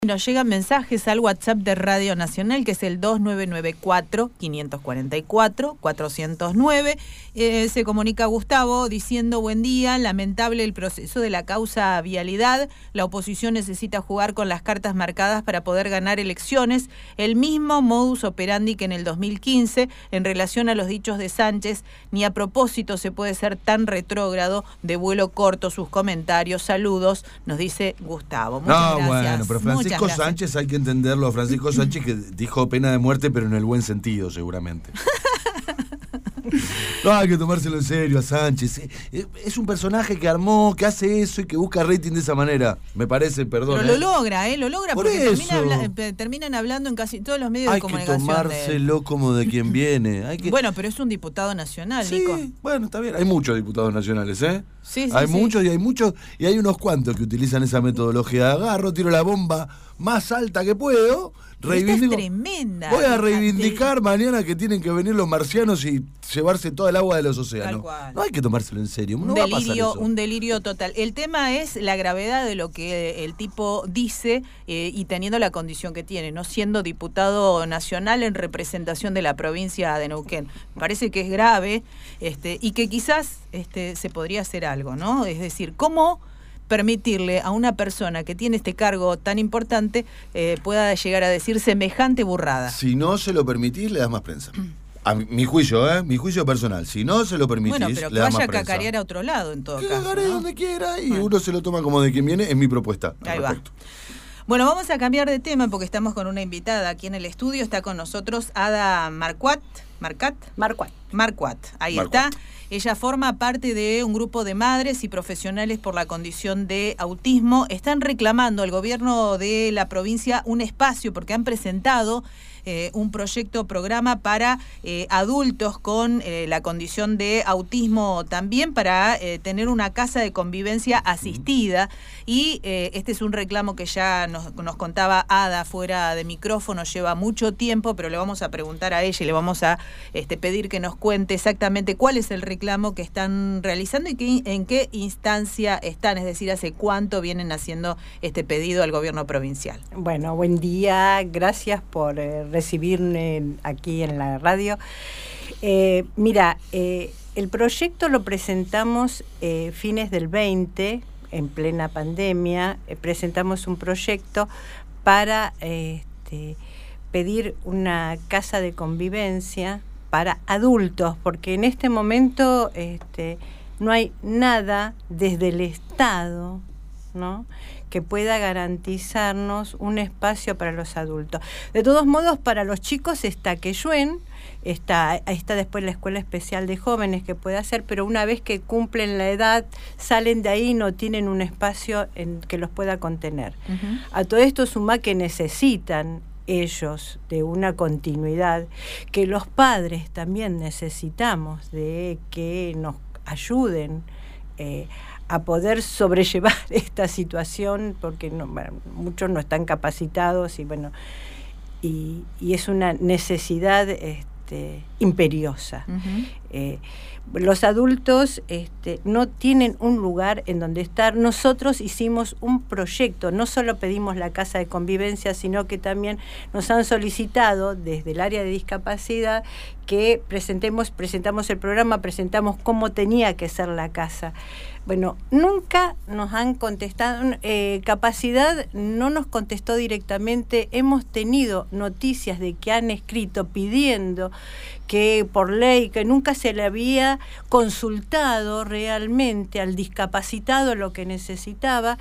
Nos llegan mensajes al WhatsApp de Radio Nacional, que es el 2994-544-409. Se comunica Gustavo diciendo: buen día, lamentable el proceso de la causa vialidad. La oposición necesita jugar con las cartas marcadas para poder ganar elecciones. El mismo modus operandi que en el 2015 en relación a los dichos de Sánchez. Ni a propósito se puede ser tan retrógrado, de vuelo corto sus comentarios. Saludos, nos dice Gustavo. Muchas gracias. Bueno, pero Francisco Sánchez hay que entenderlo. Francisco Sánchez, que dijo pena de muerte, pero en el buen sentido, seguramente. No hay que tomárselo en serio a Sánchez. Es un personaje que armó, que hace eso y que busca rating de esa manera. Me parece, perdón. Pero lo logra, Por porque eso. terminan hablando en casi todos los medios de comunicación. Hay que tomárselo como de quien viene. Bueno, pero es un diputado nacional, sí, Nico. Bueno, está bien. Hay muchos diputados nacionales, ¿eh? Sí, hay muchos y hay unos cuantos que utilizan esa metodología. Agarro, tiro la bomba más alta que puedo. Reivindico. Esta es tremenda. Voy a reivindicar mañana que tienen que venir los marcianos y llevarse toda el agua de los océanos. No hay que tomárselo en serio. Un delirio total. El tema es la gravedad de lo que el tipo dice y teniendo la condición que tiene, no siendo diputado nacional en representación de la provincia de Neuquén. Me parece que es grave y que quizás se podría hacer algo, ¿no? Es decir, ¿cómo permitirle a una persona que tiene este cargo tan importante pueda llegar a decir semejante burrada? Si no se lo permitís, le das más prensa. A mi juicio, mi juicio personal. Si no se lo permitís, bueno, pero le das más vaya a prensa. cacarear a otro lado, en todo caso. Que cacaree donde quiera y uno se lo toma como de quien viene, es mi propuesta. Ahí va. Bueno, vamos a cambiar de tema porque estamos con una invitada aquí en el estudio. Está con nosotros Ada Marquat. Ahí está. Ella forma parte de un grupo de madres y profesionales por la condición de autismo. Están reclamando al gobierno de la provincia un espacio porque han presentado un programa para adultos con la condición de autismo también, para tener una casa de convivencia asistida. Y este es un reclamo que ya nos contaba Ada fuera de micrófono, lleva mucho tiempo, pero le vamos a preguntar a ella y le vamos a pedir que nos cuente exactamente cuál es el reclamo que están realizando y en qué instancia están, es decir, hace cuánto vienen haciendo este pedido al gobierno provincial. Bueno, buen día, gracias por recibirme aquí en la radio. Mira, el proyecto lo presentamos fines del 20, en plena pandemia. Presentamos un proyecto para pedir una casa de convivencia para adultos, porque en este momento no hay nada desde el Estado, ¿no?, que pueda garantizarnos un espacio para los adultos. De todos modos, para los chicos está Queyuen, está después la Escuela Especial de Jóvenes que puede hacer, pero una vez que cumplen la edad, salen de ahí y no tienen un espacio que los pueda contener. Uh-huh. A todo esto suma que necesitan ellos de una continuidad, que los padres también necesitamos de que nos ayuden a poder sobrellevar esta situación, porque muchos no están capacitados y es una necesidad imperiosa. Uh-huh. Los adultos no tienen un lugar en donde estar. Nosotros hicimos un proyecto, no solo pedimos la casa de convivencia, sino que también nos han solicitado desde el área de discapacidad que presentamos el programa, presentamos cómo tenía que ser la casa. Bueno, nunca nos han contestado. Capacidad no nos contestó directamente. Hemos tenido noticias de que han escrito pidiendo que por ley, que nunca se le había consultado realmente al discapacitado lo que necesitaba,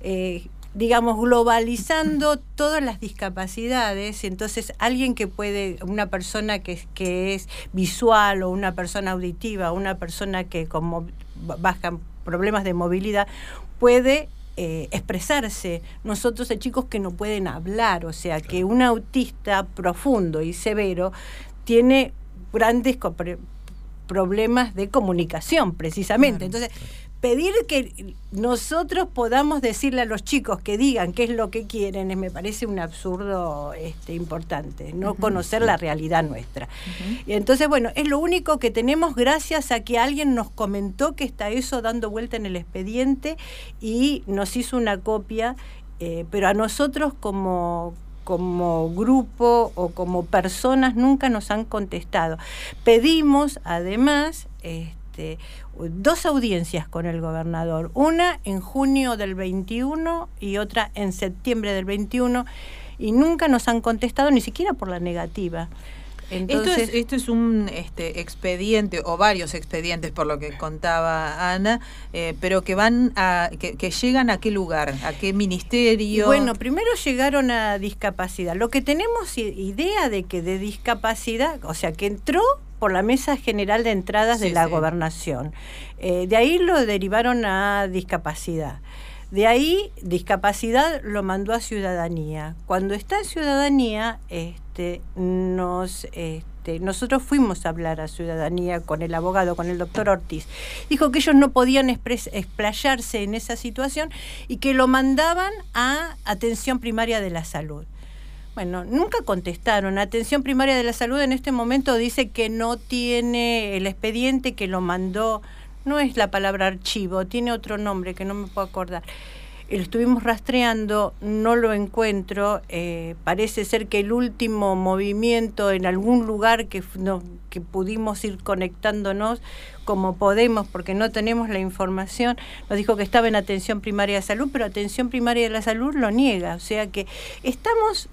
globalizando todas las discapacidades. Entonces, alguien que una persona que es visual, o una persona auditiva, o una persona que con problemas de movilidad, puede expresarse. Nosotros hay chicos que no pueden hablar, o sea, que un autista profundo y severo tiene grandes problemas de comunicación, precisamente. Claro. Entonces, pedir que nosotros podamos decirle a los chicos que digan qué es lo que quieren, me parece un absurdo importante, no conocer la realidad nuestra. Y entonces, bueno, es lo único que tenemos, gracias a que alguien nos comentó que está eso dando vuelta en el expediente y nos hizo una copia pero a nosotros como grupo o como personas nunca nos han contestado. Pedimos, además, 2 audiencias con el gobernador, una en junio del 21 y otra en septiembre del 21, y nunca nos han contestado, ni siquiera por la negativa. Entonces, esto es un expediente, o varios expedientes por lo que contaba Ana, pero que van que llegan a qué lugar, a qué ministerio. Bueno, primero llegaron a discapacidad. Lo que tenemos idea de que de discapacidad, o sea, que entró por la Mesa General de Entradas de la Gobernación. De ahí lo derivaron a discapacidad. De ahí, discapacidad lo mandó a Ciudadanía. Cuando está en Ciudadanía, nosotros fuimos a hablar a Ciudadanía con el abogado, con el doctor Ortiz. Dijo que ellos no podían explayarse en esa situación y que lo mandaban a Atención Primaria de la Salud. Bueno, nunca contestaron. Atención Primaria de la Salud en este momento dice que no tiene el expediente, que lo mandó... No es la palabra archivo, tiene otro nombre que no me puedo acordar. Lo estuvimos rastreando, no lo encuentro. Parece ser que el último movimiento en algún lugar que pudimos ir conectándonos como podemos, porque no tenemos la información, nos dijo que estaba en Atención Primaria de Salud, pero Atención Primaria de la Salud lo niega. O sea que estamos...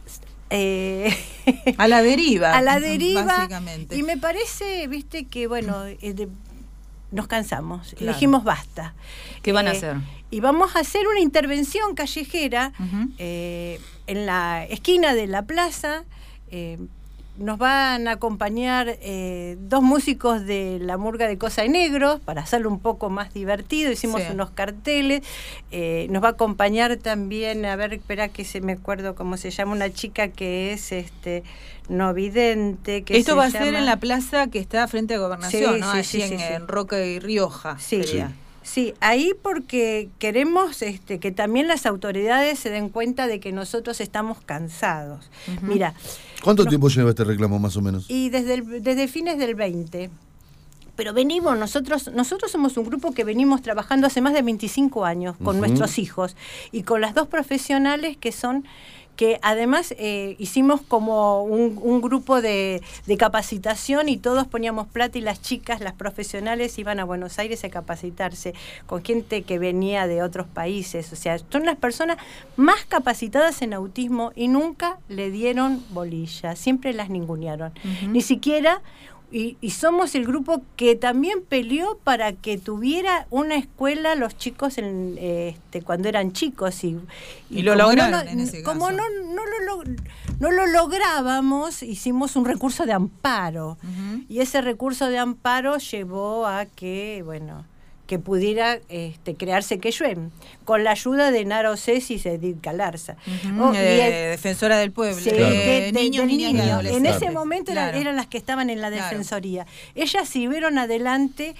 a la deriva. A la deriva, básicamente. Y me parece, viste, que bueno... nos cansamos, claro. Dijimos basta. ¿Qué van a hacer? Y vamos a hacer una intervención callejera en la esquina de la plaza. Nos van a acompañar 2 músicos de la Murga de Cosa de Negros para hacerlo un poco más divertido. Hicimos unos carteles. Nos va a acompañar también, a ver, espera que se me acuerdo cómo se llama, una chica que es no vidente. Que esto va a ser en la plaza que está frente a Gobernación, ¿no? Allí en Roca y Rioja. Sí, ahí porque queremos que también las autoridades se den cuenta de que nosotros estamos cansados. Mira, ¿cuánto tiempo lleva este reclamo más o menos? Y desde fines del 20. Pero venimos, nosotros somos un grupo que venimos trabajando hace más de 25 años con nuestros hijos y con las 2 profesionales que además hicimos como un grupo de capacitación y todos poníamos plata y las chicas, las profesionales, iban a Buenos Aires a capacitarse con gente que venía de otros países. O sea, son las personas más capacitadas en autismo y nunca le dieron bolilla, siempre las ningunearon. Ni siquiera... Y somos el grupo que también peleó para que tuviera una escuela los chicos cuando eran chicos y lo lograron en ese caso. Como no lo lográbamos, hicimos un recurso de amparo y ese recurso de amparo llevó a que pudiera crearse Queyuen, con la ayuda de Naro Cesis y Edith Galarza. Defensora del pueblo, sí, niños y adolescentes. En ese momento eran las que estaban en la Defensoría. Ellas siguieron adelante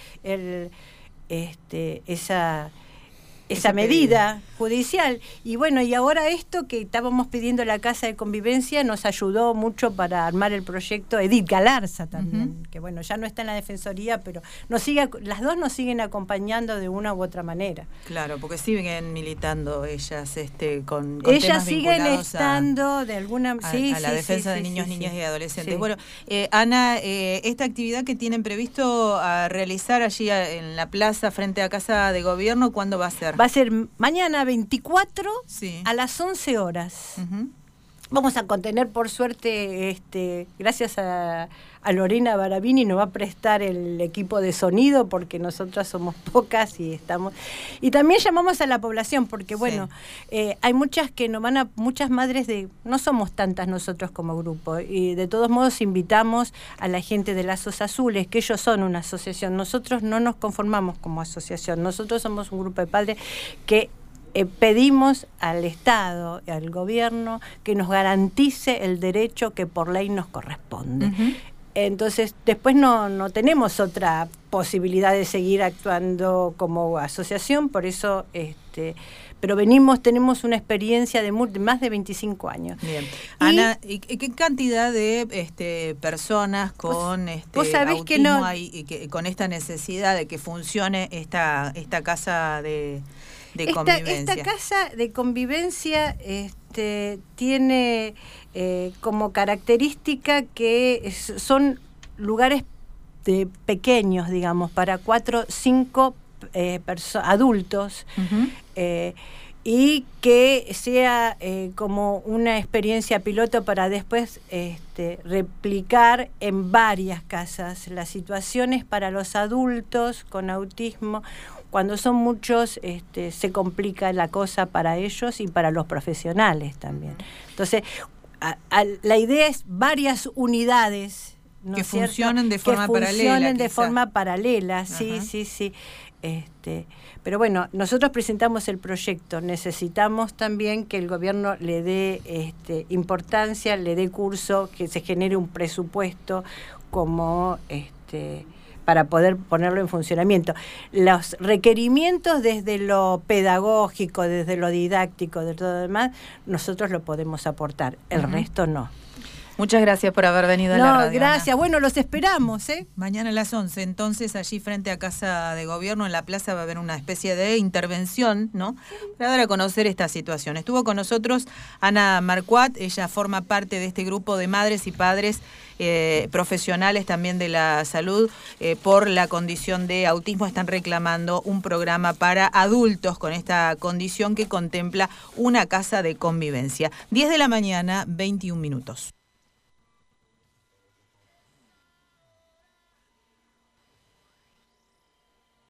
esa medida judicial. Y bueno, y ahora esto que estábamos pidiendo la Casa de Convivencia nos ayudó mucho para armar el proyecto Edith Galarza también, que bueno, ya no está en la Defensoría, pero las 2 nos siguen acompañando de una u otra manera. Claro, porque siguen militando ellas con ellas temas siguen vinculados estando de alguna a la defensa de niños, niñas y adolescentes. Sí. Bueno, Ana, esta actividad que tienen previsto a realizar allí en la plaza frente a Casa de Gobierno, ¿cuándo va a ser? Va a ser mañana 24 a las 11 horas. Vamos a contener, por suerte, gracias a Lorena Barabini, nos va a prestar el equipo de sonido porque nosotras somos pocas y estamos... Y también llamamos a la población porque, bueno, hay muchas muchas madres no somos tantas nosotros como grupo y de todos modos invitamos a la gente de Lazos Azules, que ellos son una asociación. Nosotros no nos conformamos como asociación, nosotros somos un grupo de padres que pedimos al Estado y al gobierno que nos garantice el derecho que por ley nos corresponde. Entonces, después no tenemos otra posibilidad de seguir actuando como asociación, por eso, pero tenemos una experiencia de más de 25 años. Bien. Ana, ¿y qué cantidad de personas con ¿vos sabés autismo hay, y con esta necesidad de que funcione esta casa de de convivencia. Esta casa de convivencia tiene como característica que son lugares pequeños, digamos, para 4 o 5 adultos, y que sea como una experiencia piloto para después replicar en varias casas las situaciones para los adultos con autismo. Cuando son muchos, se complica la cosa para ellos y para los profesionales también. Entonces, la idea es varias unidades, ¿no que es cierto? funcionen de forma paralela. Que funcionen de forma paralela, sí, sí. Pero bueno, nosotros presentamos el proyecto, necesitamos también que el gobierno le dé importancia, le dé curso, que se genere un presupuesto como para poder ponerlo en funcionamiento. Los requerimientos desde lo pedagógico, desde lo didáctico, de todo lo demás, nosotros lo podemos aportar, el resto no. Muchas gracias por haber venido a la radio. Gracias. Ana. Bueno, los esperamos, ¿eh? Mañana a las 11, entonces, allí frente a Casa de Gobierno, en la plaza, va a haber una especie de intervención, ¿no? Para dar a conocer esta situación. Estuvo con nosotros Ana Marcuat, ella forma parte de este grupo de madres y padres profesionales también de la salud por la condición de autismo. Están reclamando un programa para adultos con esta condición que contempla una casa de convivencia. 10 de la mañana, 21 minutos.